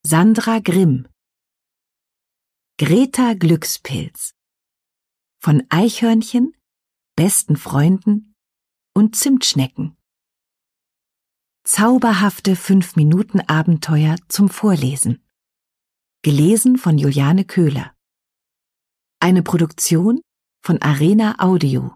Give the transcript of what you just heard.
Sandra Grimm. Greta Glückspilz. Von Eichhörnchen, besten Freunden und Zimtschnecken. Zauberhafte 5-Minuten-Abenteuer zum Vorlesen. Gelesen von Juliane Köhler. Eine Produktion von Arena Audio.